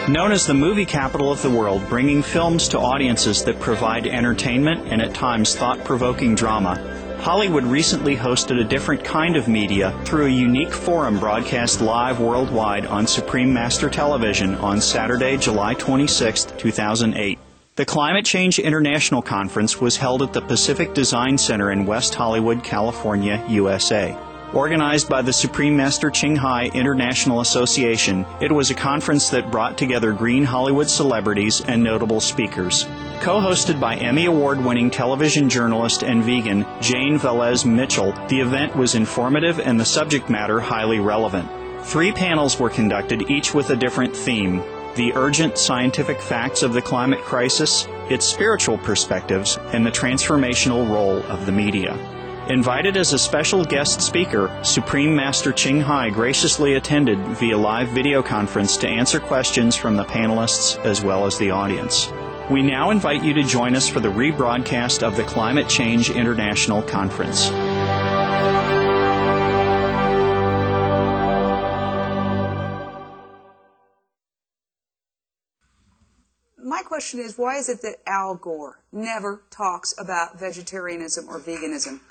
Known as the movie capital of the world, bringing films to audiences that provide entertainment and at times thought-provoking drama, Hollywood recently hosted a different kind of media through a unique forum broadcast live worldwide on Supreme Master Television on Saturday, July 26, 2008. The Climate Change International Conference was held at the Pacific Design Center in West Hollywood, California, USA. Organized by the Supreme Master Ching Hai International Association, it was a conference that brought together green Hollywood celebrities and notable speakers. Co-hosted by Emmy Award-winning television journalist and vegan Jane Velez Mitchell, the event was informative and the subject matter highly relevant. 3 panels were conducted, each with a different theme: the urgent scientific facts of the climate crisis, its spiritual perspectives, and the transformational role of the media. Invited as a special guest speaker, Supreme Master Ching Hai graciously attended via live video conference to answer questions from the panelists as well as the audience. We now invite you to join us for the rebroadcast of the Climate Change International Conference. My question is, why is it that Al Gore never talks about vegetarianism or veganism?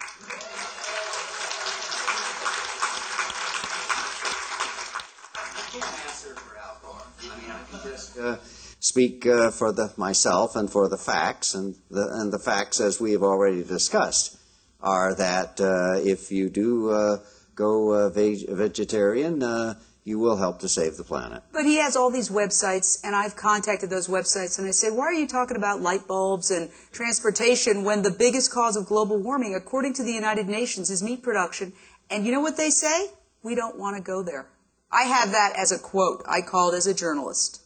I can't answer for Al Gore. I mean, I can just speak for myself and for the facts, and the facts, as we have already discussed, are that if you do go vegetarian, you will help to save the planet. But he has all these websites, and I've contacted those websites, and I say, why are you talking about light bulbs and transportation when the biggest cause of global warming, according to the United Nations, is meat production? And you know what they say? We don't want to go there. I have that as a quote. I called as a journalist.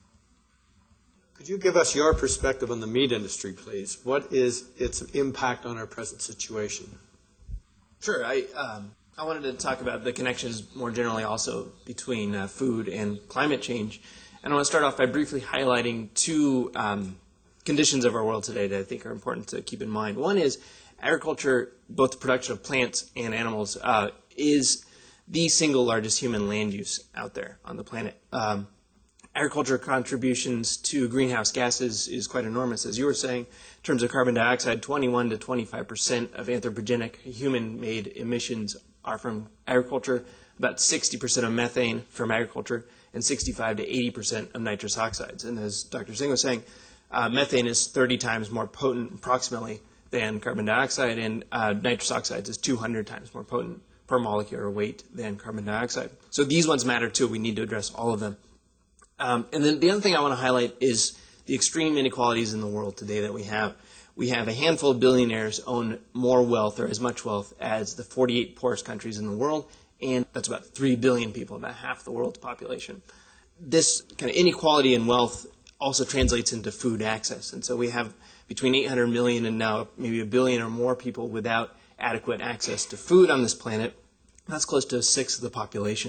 Could you give us your perspective on the meat industry, please? What is its impact on our present situation? Sure. I wanted to talk about the connections more generally also between food and climate change. And I want to start off by briefly highlighting 2 conditions of our world today that I think are important to keep in mind. One is agriculture, both the production of plants and animals, is the single largest human land use out there on the planet. Agriculture contributions to greenhouse gases is quite enormous, as you were saying. In terms of carbon dioxide, 21 to 25% of anthropogenic human-made emissions are from agriculture, about 60% of methane from agriculture, and 65 to 80% of nitrous oxides. And as Dr. Singh was saying, methane is 30 times more potent approximately than carbon dioxide, and nitrous oxides is 200 times more potent per molecular weight than carbon dioxide. So these ones matter too. We need to address all of them. And then the other thing I want to highlight is the extreme inequalities in the world today that we have. We have a handful of billionaires own more wealth or as much wealth as the 48 poorest countries in the world, and that's about 3 billion people, about half the world's population. This kind of inequality in wealth also translates into food access. And so we have between 800 million and now maybe 1 billion or more people without adequate access to food on this planet. That's close to 1/6 of the population.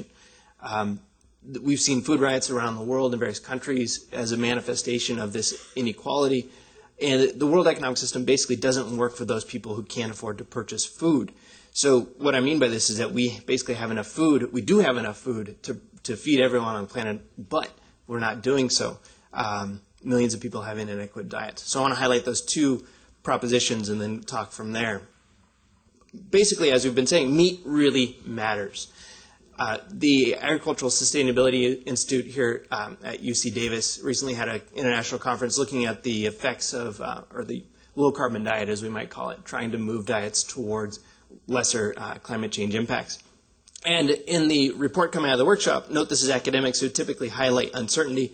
We've seen food riots around the world in various countries as a manifestation of this inequality. And the world economic system basically doesn't work for those people who can't afford to purchase food. So what I mean by this is that we basically have enough food. We do have enough food to feed everyone on the planet, but we're not doing so. Millions of people have inadequate diets. So I want to highlight those 2 propositions and then talk from there. Basically, as we've been saying, meat really matters. The Agricultural Sustainability Institute here at UC Davis recently had an international conference looking at the effects of, or the low-carbon diet, as we might call it, trying to move diets towards lesser climate change impacts. And in the report coming out of the workshop, note this is academics who typically highlight uncertainty.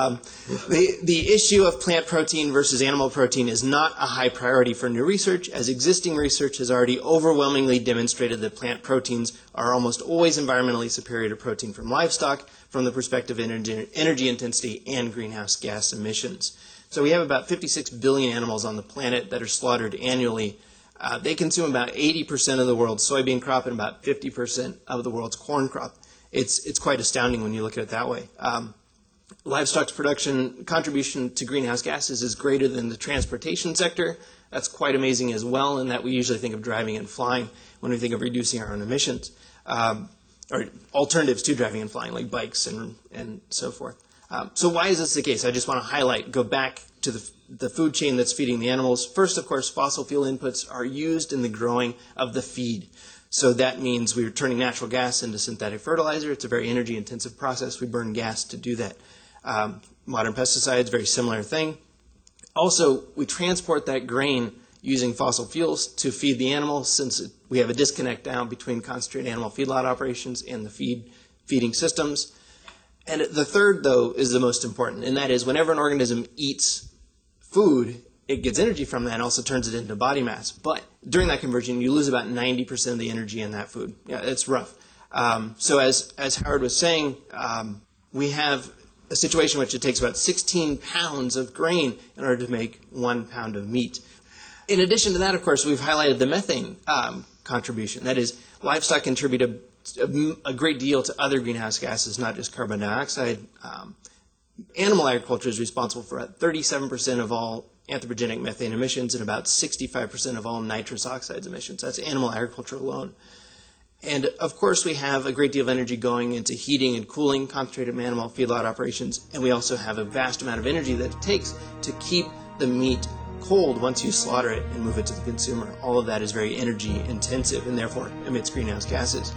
The issue of plant protein versus animal protein is not a high priority for new research, as existing research has already overwhelmingly demonstrated that plant proteins are almost always environmentally superior to protein from livestock from the perspective of energy intensity and greenhouse gas emissions. So we have about 56 billion animals on the planet that are slaughtered annually. They consume about 80% of the world's soybean crop and about 50% of the world's corn crop. It's quite astounding when you look at it that way. Livestock's production contribution to greenhouse gases is greater than the transportation sector. That's quite amazing as well, in that we usually think of driving and flying when we think of reducing our own emissions, or alternatives to driving and flying, like bikes and so forth. So why is this the case? I just want to go back to the food chain that's feeding the animals. First, of course, fossil fuel inputs are used in the growing of the feed. So that means we're turning natural gas into synthetic fertilizer. It's a very energy-intensive process. We burn gas to do that. Modern pesticides, very similar thing. Also, we transport that grain using fossil fuels to feed the animals, since we have a disconnect now between concentrated animal feedlot operations and the feeding systems. And the third, though, is the most important, and that is whenever an organism eats food, it gets energy from that and also turns it into body mass. But during that conversion, you lose about 90% of the energy in that food. Yeah, it's rough. So as Howard was saying, we have a situation in which it takes about 16 pounds of grain in order to make 1 pound of meat. In addition to that, of course, we've highlighted the methane contribution. That is, livestock contribute a great deal to other greenhouse gases, not just carbon dioxide. Animal agriculture is responsible for about 37% of all anthropogenic methane emissions and about 65% of all nitrous oxides emissions. That's animal agriculture alone. And of course, we have a great deal of energy going into heating and cooling concentrated animal feedlot operations, and we also have a vast amount of energy that it takes to keep the meat cold once you slaughter it and move it to the consumer. All of that is very energy intensive and therefore emits greenhouse gases.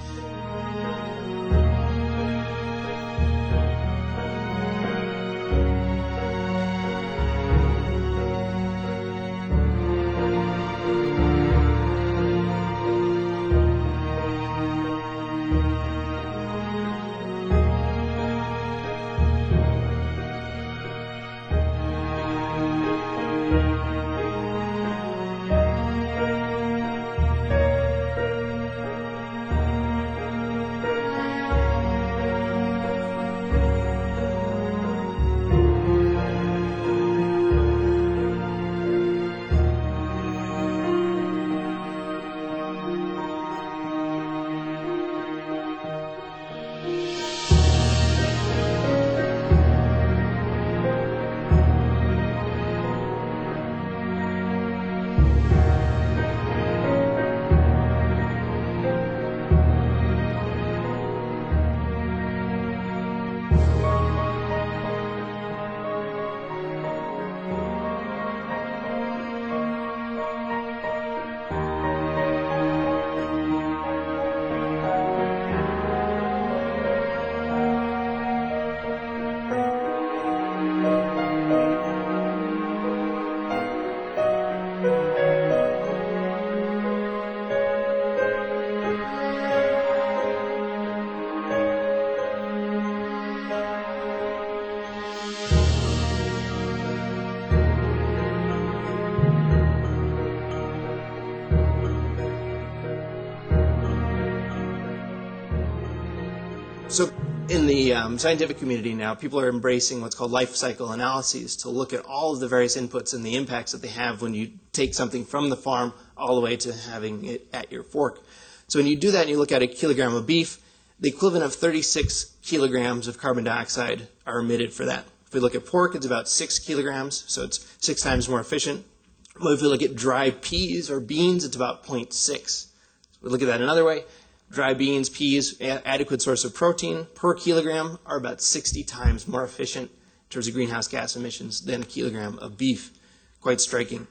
So in the scientific community now, people are embracing what's called life cycle analyses to look at all of the various inputs and the impacts that they have when you take something from the farm all the way to having it at your fork. So when you do that and you look at a kilogram of beef, the equivalent of 36 kilograms of carbon dioxide are emitted for that. If we look at pork, it's about 6 kilograms, so it's 6 times more efficient. But if we look at dry peas or beans, it's about 0.6. We look at that another way. Dry beans, peas, adequate source of protein per kilogram are about 60 times more efficient in terms of greenhouse gas emissions than a kilogram of beef. Quite striking.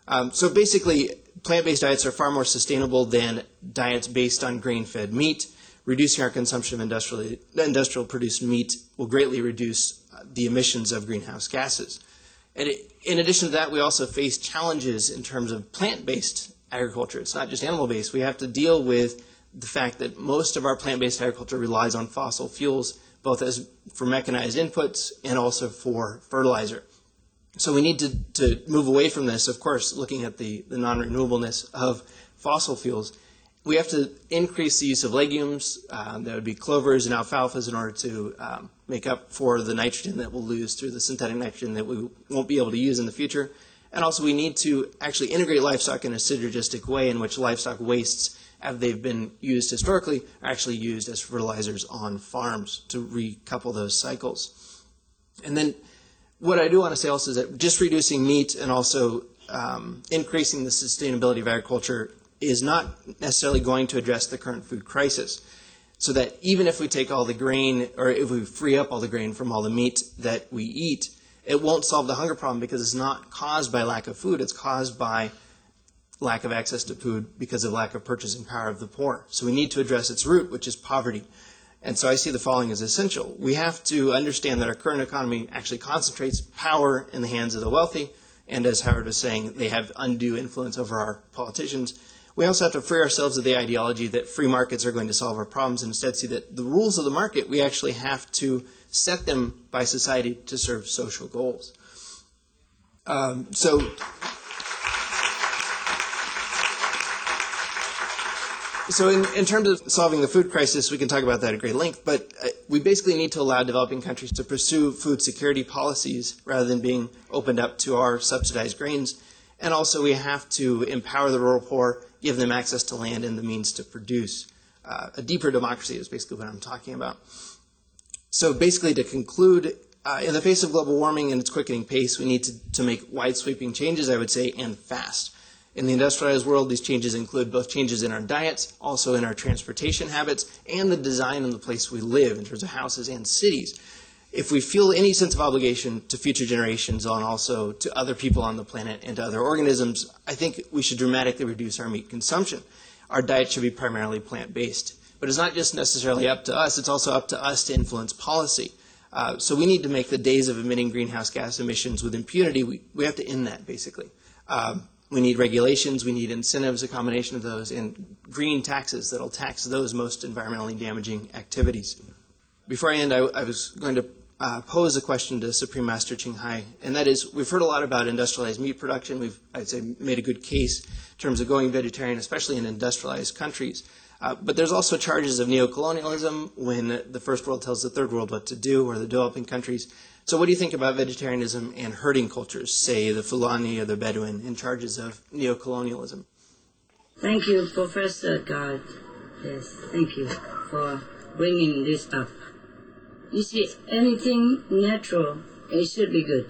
So basically, plant-based diets are far more sustainable than diets based on grain-fed meat. Reducing our consumption of industrial-produced meat will greatly reduce the emissions of greenhouse gases. And in addition to that, we also face challenges in terms of plant-based agriculture. It's not just animal-based. We have to deal with the fact that most of our plant-based agriculture relies on fossil fuels, both as for mechanized inputs and also for fertilizer. So we need to move away from this, of course, looking at the non-renewableness of fossil fuels. We have to increase the use of legumes, that would be clovers and alfalfas, in order to make up for the nitrogen that we'll lose through the synthetic nitrogen that we won't be able to use in the future. And also we need to actually integrate livestock in a synergistic way in which livestock wastes, as they've been used historically, are actually used as fertilizers on farms to recouple those cycles. And then what I do want to say also is that just reducing meat and also increasing the sustainability of agriculture is not necessarily going to address the current food crisis. so that even if we take all the grain, or if we free up all the grain from all the meat that we eat, it won't solve the hunger problem because it's not caused by lack of food. It's caused by lack of access to food because of lack of purchasing power of the poor. So we need to address its root, which is poverty. And so I see the following as essential. We have to understand that our current economy actually concentrates power in the hands of the wealthy, and as Howard was saying, they have undue influence over our politicians. We also have to free ourselves of the ideology that free markets are going to solve our problems and instead see that the rules of the market, we actually have to set them by society to serve social goals. So in terms of solving the food crisis, we can talk about that at great length, but we basically need to allow developing countries to pursue food security policies rather than being opened up to our subsidized grains. And also we have to empower the rural poor, give them access to land and the means to produce. A deeper democracy is basically what I'm talking about. So basically to conclude, in the face of global warming and its quickening pace, we need to make wide-sweeping changes, I would say, and fast. In the industrialized world, these changes include both changes in our diets, also in our transportation habits, and the design and the place we live in terms of houses and cities. If we feel any sense of obligation to future generations and also to other people on the planet and to other organisms, I think we should dramatically reduce our meat consumption. Our diet should be primarily plant-based. But it's not just necessarily up to us, it's also up to us to influence policy. So we need to make the days of emitting greenhouse gas emissions with impunity, we have to end that, basically. We need regulations, we need incentives, a combination of those, and green taxes that will tax those most environmentally damaging activities. Before I end, I was going to pose a question to Supreme Master Ching Hai, and that is, we've heard a lot about industrialized meat production. We've, I'd say, made a good case in terms of going vegetarian, especially in industrialized countries. But there's also charges of neocolonialism when the first world tells the third world what to do, or the developing countries. So what do you think about vegetarianism and herding cultures, say the Fulani or the Bedouin, in charges of neocolonialism? Thank you, Professor God. Yes, thank you for bringing this up. You see, anything natural, it should be good.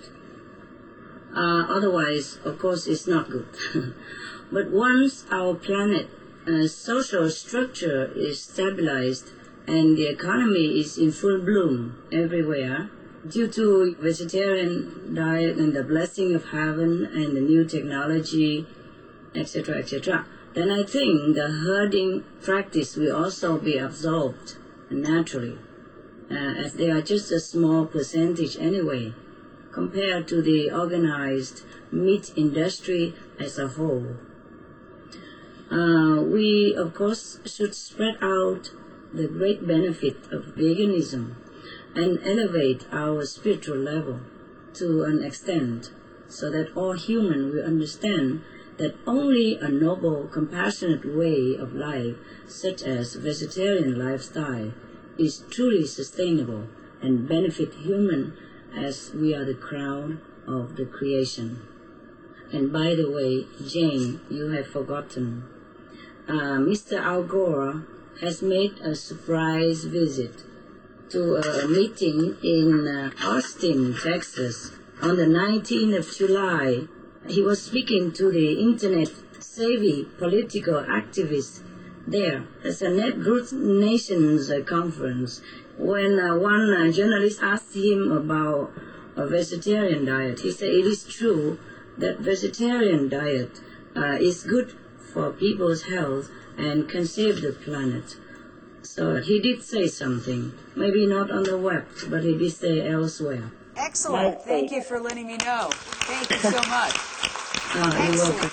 Otherwise, of course, it's not good. But once our planet social structure is stabilized and the economy is in full bloom everywhere, due to vegetarian diet and the blessing of heaven and the new technology, etc., etc., then I think the herding practice will also be absorbed naturally, as they are just a small percentage anyway, compared to the organized meat industry as a whole. We, of course, should spread out the great benefit of veganism and elevate our spiritual level to an extent so that all humans will understand that only a noble, compassionate way of life, such as vegetarian lifestyle, is truly sustainable and benefit human as we are the crown of the creation. And by the way, Jane, you have forgotten, Mr. Al Gore has made a surprise visit to a meeting in Austin, Texas, on the 19th of July. He was speaking to the internet-savvy political activists there. It's a Net Growth Nations conference. When one journalist asked him about a vegetarian diet, he said it is true that vegetarian diet is good for people's health and can save the planet. So he did say something, maybe not on the web, but he did say elsewhere. Excellent. Thank you for letting me know. Thank you so much. You're welcome.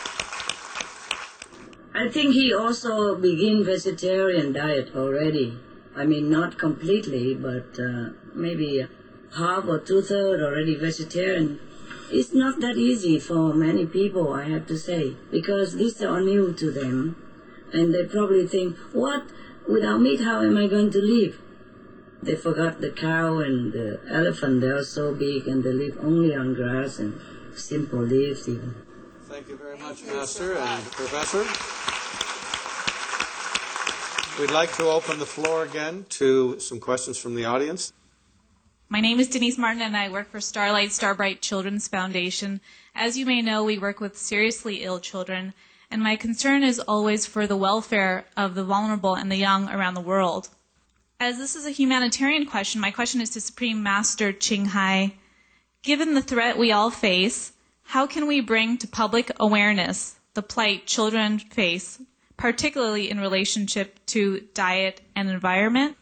I think he also began vegetarian diet already. I mean, not completely, but maybe half or two-thirds already vegetarian. It's not that easy for many people, I have to say, because these are new to them. And they probably think, what? Without meat, how am I going to live? They forgot the cow and the elephant. They are so big and they live only on grass and simple leaves even. Thank you very much, Master and Professor. We'd like to open the floor again to some questions from the audience. My name is Denise Martin, and I work for Starlight Starbright Children's Foundation. As you may know, we work with seriously ill children, and my concern is always for the welfare of the vulnerable and the young around the world. As this is a humanitarian question, my question is to Supreme Master Ching Hai. Given the threat we all face, how can we bring to public awareness the plight children face, particularly in relationship to diet and environment?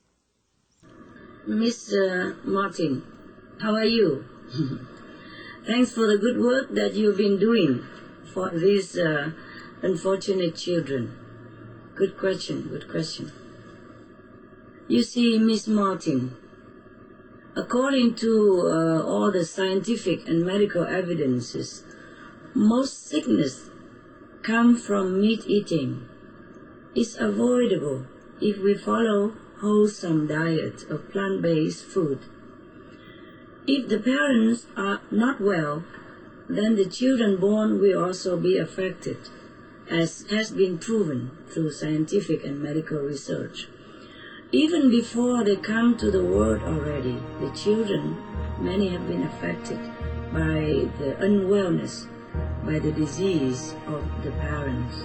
Miss Martin, how are you? Thanks for the good work that you've been doing for these unfortunate children. Good question, good question. You see, Miss Martin, according to all the scientific and medical evidences, most sickness come from meat eating. It's avoidable if we follow wholesome diet of plant-based food. If the parents are not well, then the children born will also be affected, as has been proven through scientific and medical research. Even before they come to the world already, the children, many have been affected by the unwellness, by the disease of the parents.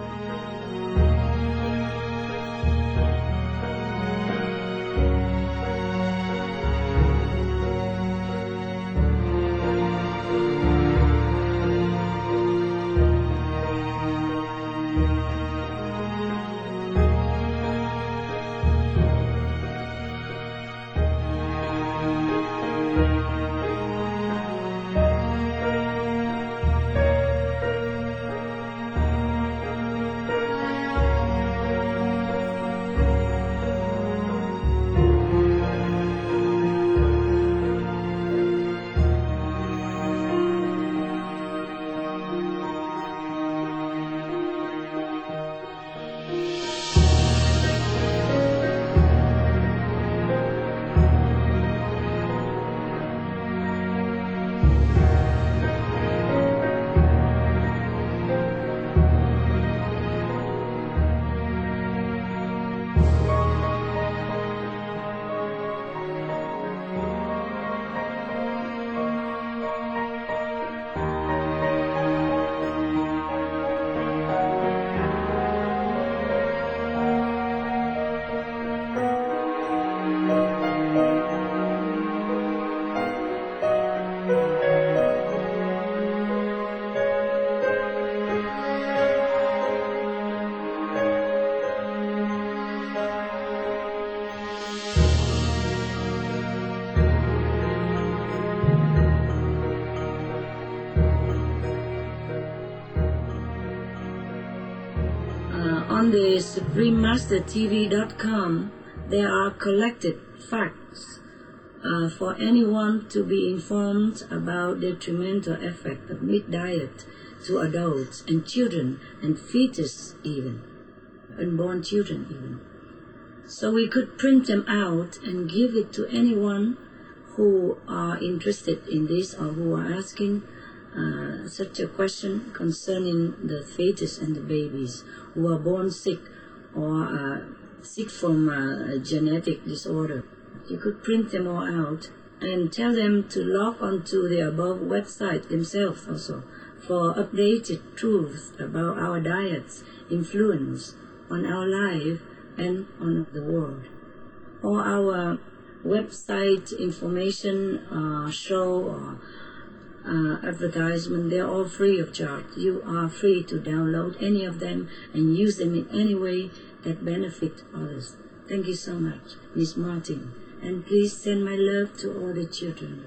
On the SupremeMasterTV.com, there are collected facts for anyone to be informed about the detrimental effect of meat diet to adults and children and fetus even, unborn children even. So we could print them out and give it to anyone who are interested in this or who are asking such a question concerning the fetus and the babies who are born sick or sick from a genetic disorder. You could print them all out and tell them to log onto the above website themselves also for updated truths about our diet's influence on our life and on the world. All our website information, show, or advertisement, they're all free of charge. You are free to download any of them and use them in any way that benefit others. Thank you so much, Ms. Martin. And please send my love to all the children.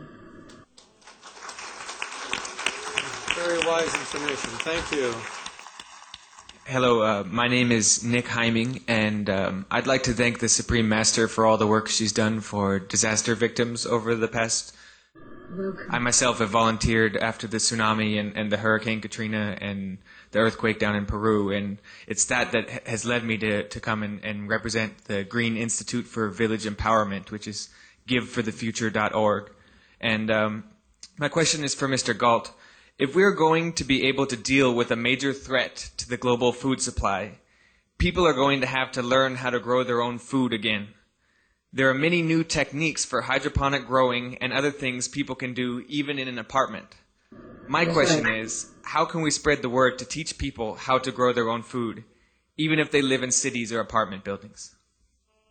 Very wise information. Thank you. Hello, my name is Nick Heiming, and I'd like to thank the Supreme Master for all the work she's done for disaster victims over the past. Welcome. I myself have volunteered after the tsunami and the Hurricane Katrina and the earthquake down in Peru, and it's that has led me to come and represent the Green Institute for Village Empowerment, which is giveforthefuture.org. And my question is for Mr. Galt. If we're going to be able to deal with a major threat to the global food supply, people are going to have to learn how to grow their own food again. There are many new techniques for hydroponic growing and other things people can do even in an apartment. My question is, how can we spread the word to teach people how to grow their own food, even if they live in cities or apartment buildings?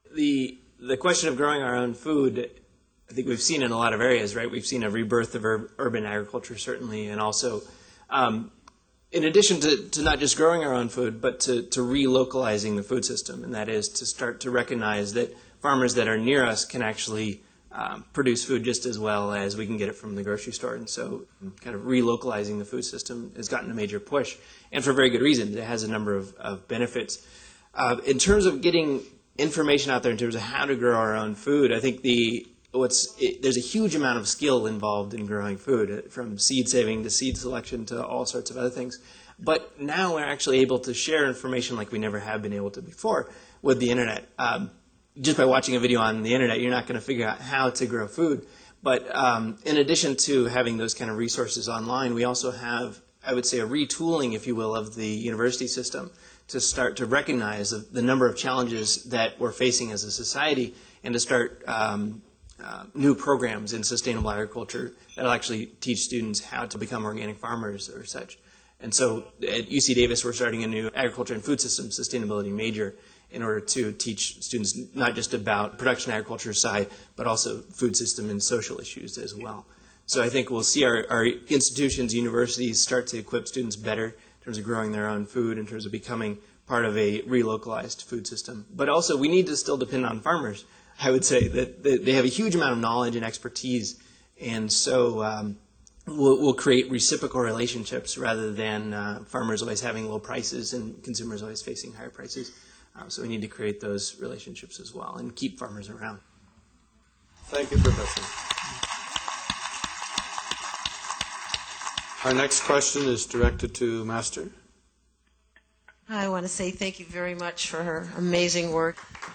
The question of growing our own food, I think we've seen in a lot of areas, right? We've seen a rebirth of urban agriculture, certainly, and also, in addition to not just growing our own food, but to relocalizing the food system, and that is to start to recognize that farmers that are near us can actually produce food just as well as we can get it from the grocery store. And so kind of relocalizing the food system has gotten a major push, and for very good reason. It has a number of benefits. In terms of getting information out there in terms of how to grow our own food, I think there's a huge amount of skill involved in growing food, from seed saving to seed selection to all sorts of other things. But now we're actually able to share information like we never have been able to before with the internet. Just by watching a video on the internet, you're not going to figure out how to grow food. But in addition to having those kind of resources online, we also have, I would say, a retooling, if you will, of the university system to start to recognize the number of challenges that we're facing as a society, and to start new programs in sustainable agriculture that will actually teach students how to become organic farmers or such. And so at UC Davis, we're starting a new agriculture and food system sustainability major in order to teach students not just about production agriculture side, but also food system and social issues as well. So I think we'll see our institutions, universities start to equip students better in terms of growing their own food, in terms of becoming part of a relocalized food system. But also we need to still depend on farmers. I would say that they have a huge amount of knowledge and expertise, and so we'll create reciprocal relationships rather than farmers always having low prices and consumers always facing higher prices. So we need to create those relationships as well and keep farmers around. Thank you, Professor. Our next question is directed to Master. I want to say thank you very much for her amazing work.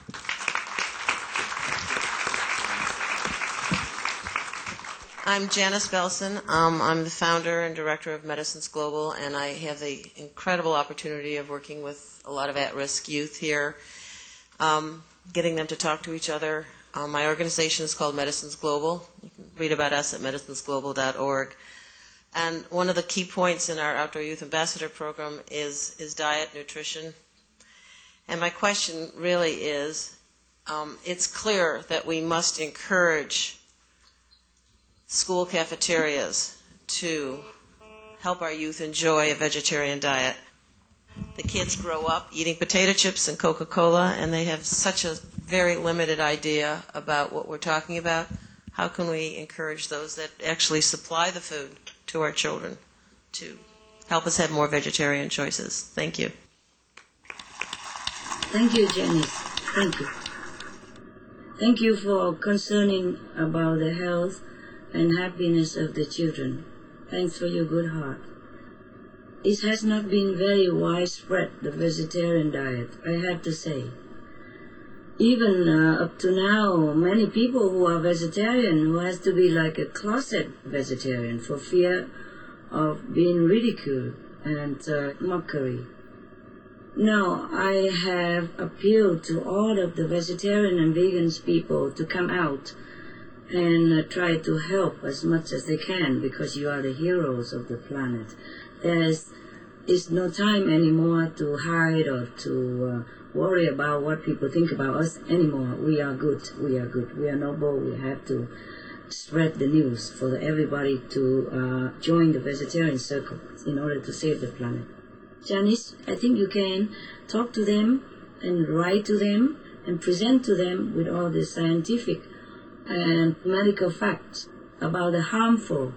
I'm Janice Belson. I'm the founder and director of Medicines Global, and I have the incredible opportunity of working with a lot of at-risk youth here, getting them to talk to each other. My organization is called Medicines Global. You can read about us at medicinesglobal.org. And one of the key points in our Outdoor Youth Ambassador program is diet, nutrition. And my question really is, it's clear that we must encourage school cafeterias to help our youth enjoy a vegetarian diet. The kids grow up eating potato chips and Coca-Cola, and they have such a very limited idea about what we're talking about. How can we encourage those that actually supply the food to our children to help us have more vegetarian choices? Thank you. Thank you, Janice. Thank you. Thank you for concerning about the health and happiness of the children. Thanks for your good heart. It has not been very widespread, the vegetarian diet, I have to say. Even up to now, many people who are vegetarian who has to be like a closet vegetarian for fear of being ridiculed and mockery. Now, I have appealed to all of the vegetarian and vegans people to come out and try to help as much as they can, because you are the heroes of the planet. It's no time anymore to hide or to worry about what people think about us anymore. We are good. We are good. We are noble. We have to spread the news for everybody to join the vegetarian circle in order to save the planet. Janice, I think you can talk to them and write to them and present to them with all the scientific and medical facts about the harmful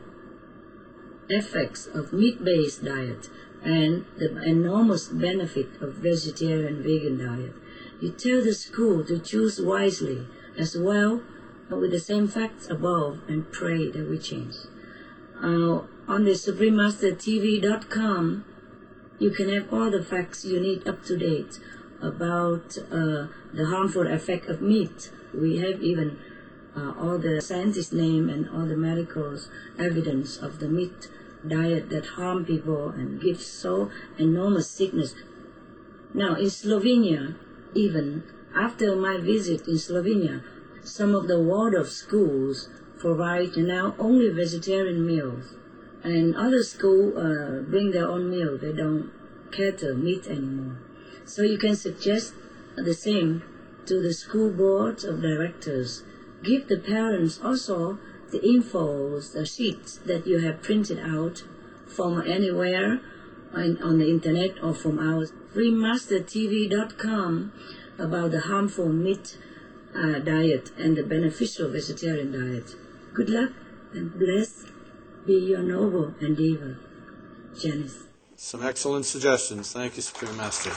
effects of meat-based diet and the enormous benefit of vegetarian vegan diet. You tell the school to choose wisely as well, with the same facts above, and pray that we change. On the SupremeMasterTV.com, you can have all the facts you need up to date about the harmful effect of meat. We have even all the scientists' name and all the medical evidence of the meat diet that harm people and gives so enormous sickness. Now, in Slovenia, even after my visit in Slovenia, some of the Waldorf schools provide now only vegetarian meals, and other schools bring their own meal. They don't cater meat anymore. So you can suggest the same to the school boards of directors. Give the parents also the infos, the sheets that you have printed out from anywhere on the internet or from our freemastertv.com about the harmful meat diet and the beneficial vegetarian diet. Good luck and blessed be your noble endeavor. Janice. Some excellent suggestions. Thank you, Supreme Master.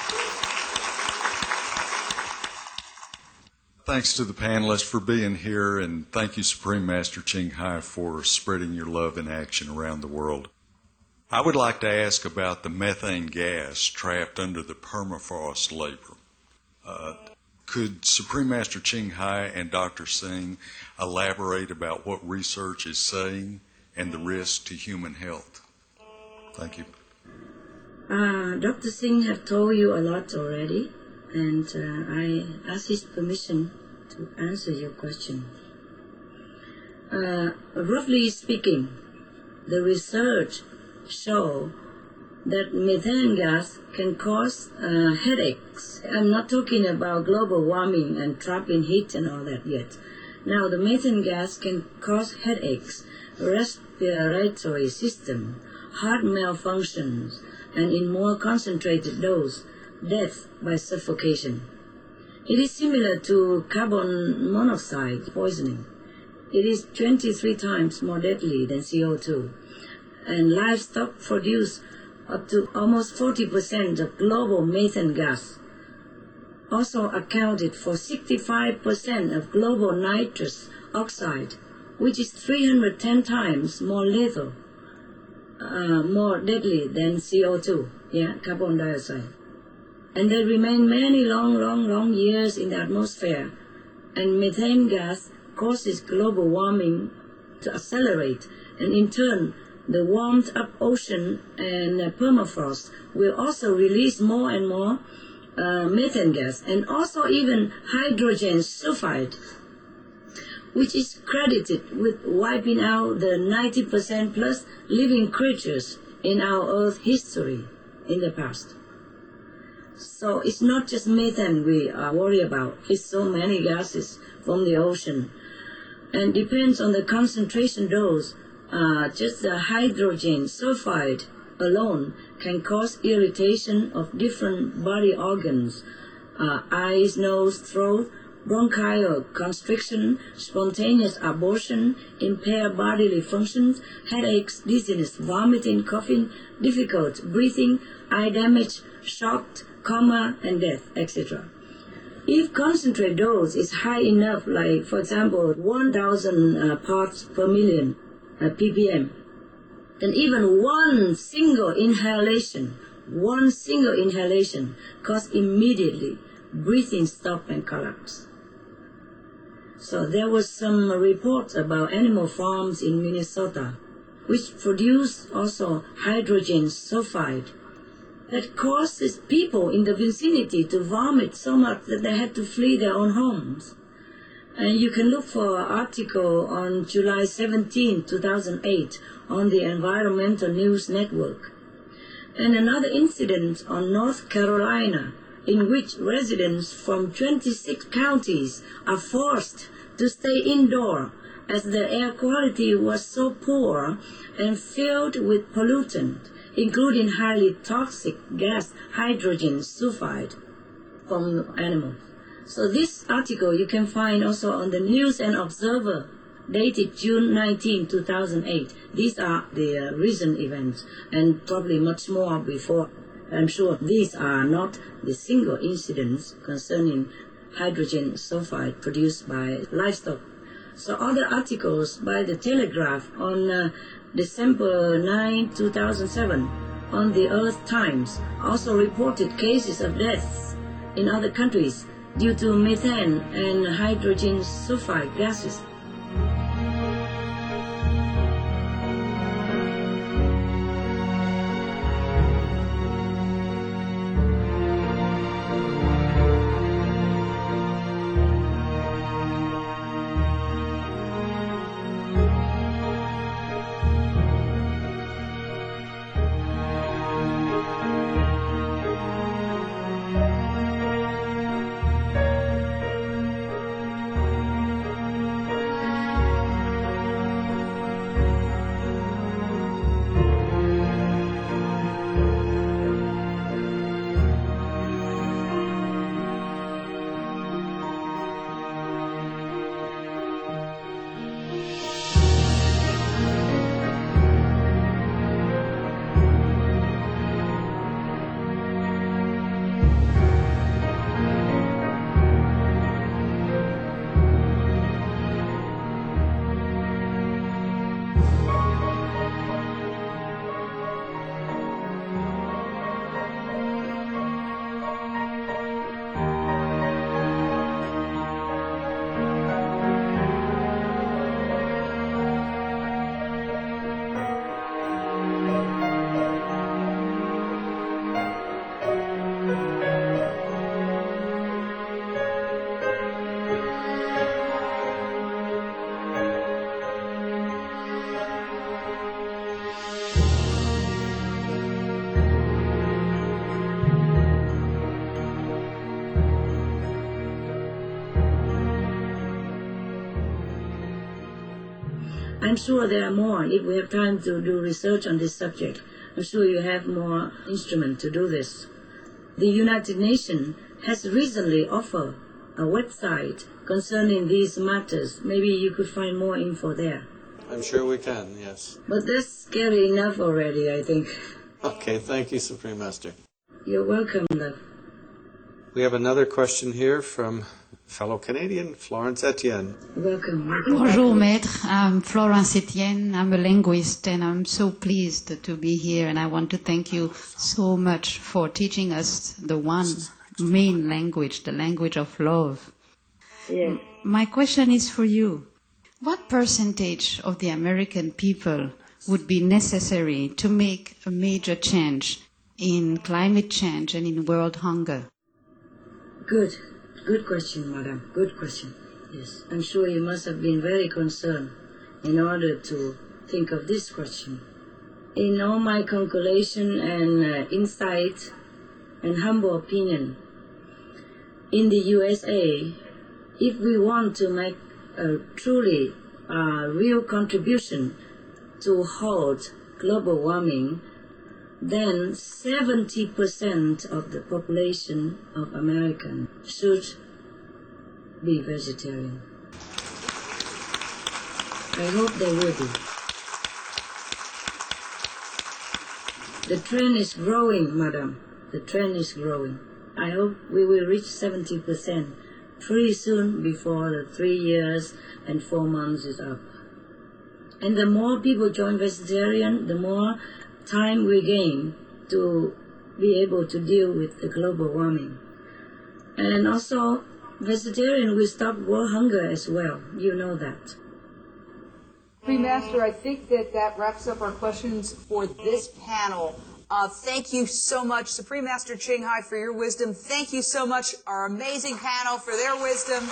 Thanks to the panelists for being here, and thank you, Supreme Master Ching Hai, for spreading your love in action around the world. I would like to ask about the methane gas trapped under the permafrost layer. Could Supreme Master Ching Hai and Dr. Singh elaborate about what research is saying and the risk to human health? Thank you. Dr. Singh have told you a lot already, and I ask his permission to answer your question. Roughly speaking, the research show that methane gas can cause headaches. I'm not talking about global warming and trapping heat and all that yet. Now, the methane gas can cause headaches, respiratory system, heart malfunctions, and in more concentrated dose, death by suffocation. It is similar to carbon monoxide poisoning. It is 23 times more deadly than CO2. And livestock produce up to almost 40% of global methane gas. Also accounted for 65% of global nitrous oxide, which is 310 times more lethal, more deadly than CO2, carbon dioxide. And they remain many long years in the atmosphere. And methane gas causes global warming to accelerate, and in turn, the warmed up ocean and permafrost will also release more and more methane gas, and also even hydrogen sulfide, which is credited with wiping out the 90% plus living creatures in our Earth history in the past. So it's not just methane we are worried about. It's so many gases from the ocean. And depends on the concentration dose. Just the hydrogen sulfide alone can cause irritation of different body organs, eyes, nose, throat, bronchial constriction, spontaneous abortion, impaired bodily functions, headaches, dizziness, vomiting, coughing, difficult breathing, eye damage, shock, coma, and death, etc. If concentrate dose is high enough, like for example 1,000 parts per million, ppm, then even one single inhalation causes immediately breathing stop and collapse. So there was some reports about animal farms in Minnesota which produce also hydrogen sulfide that causes people in the vicinity to vomit so much that they had to flee their own homes. And you can look for an article on July 17, 2008 on the Environmental News Network. And another incident on North Carolina in which residents from 26 counties are forced to stay indoor as the air quality was so poor and filled with pollutant, including highly toxic gas hydrogen sulfide from animals. So this article you can find also on the News and Observer, dated June 19, 2008. These are the recent events, and probably much more before. I'm sure these are not the single incidents concerning hydrogen sulfide produced by livestock. So other articles by the Telegraph on December 9, 2007 on the Earth Times also reported cases of deaths in other countries due to methane and hydrogen sulfide gases. I'm sure there are more. If we have time to do research on this subject, I'm sure you have more instruments to do this. The United Nations has recently offered a website concerning these matters. Maybe you could find more info there. I'm sure we can, yes. But that's scary enough already, I think. Okay, thank you, Supreme Master. You're welcome, love. We have another question here from fellow Canadian, Florence Etienne. Welcome. Bonjour, Maître. I'm Florence Etienne. I'm a linguist, and I'm so pleased to be here. And I want to thank you so much for teaching us the one main language, the language of love. Yes. My question is for you. What percentage of the American people would be necessary to make a major change in climate change and in world hunger? Good question, madam. Good question. Yes. I'm sure you must have been very concerned in order to think of this question. In all my calculation and insight and humble opinion, in the USA, if we want to make a truly real contribution to halt global warming, then 70% of the population of America should be vegetarian. I hope they will be. The trend is growing, madam. The trend is growing. I hope we will reach 70% pretty soon before the 3 years and 4 months is up. And the more people join vegetarian, the more time we gain to be able to deal with the global warming. And also, vegetarian will stop world hunger as well. You know that. Supreme Master, I think that wraps up our questions for this panel. Thank you so much, Supreme Master Ching Hai, for your wisdom. Thank you so much, our amazing panel, for their wisdom.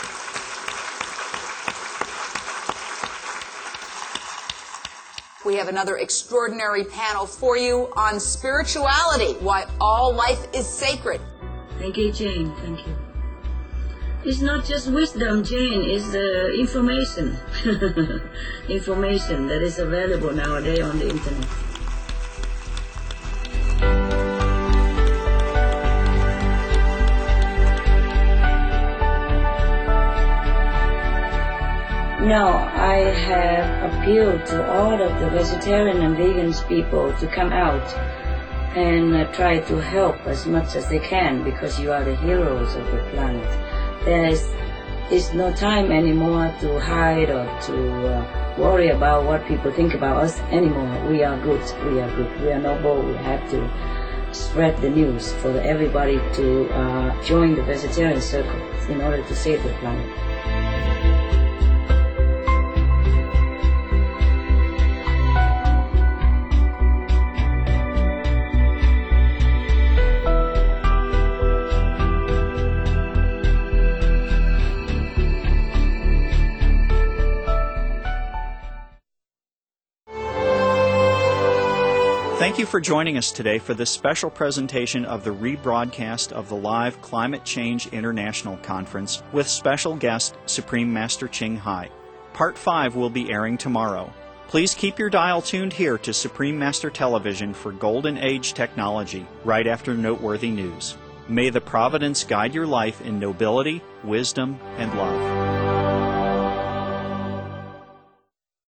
We have another extraordinary panel for you on spirituality, why all life is sacred. Thank you, Jane. Thank you. It's not just wisdom, Jane. It's information. Information that is available nowadays on the internet. Now, I have appealed to all of the vegetarian and vegans people to come out and try to help as much as they can, because you are the heroes of the planet. There is no time anymore to hide or to worry about what people think about us anymore. We are good. We are good. We are noble. We have to spread the news for everybody to join the vegetarian circle in order to save the planet. Thank you for joining us today for this special presentation of the rebroadcast of the live Climate Change International Conference with special guest Supreme Master Ching Hai. Part 5 will be airing tomorrow. Please keep your dial tuned here to Supreme Master Television for Golden Age technology right after noteworthy news. May the providence guide your life in nobility, wisdom, and love.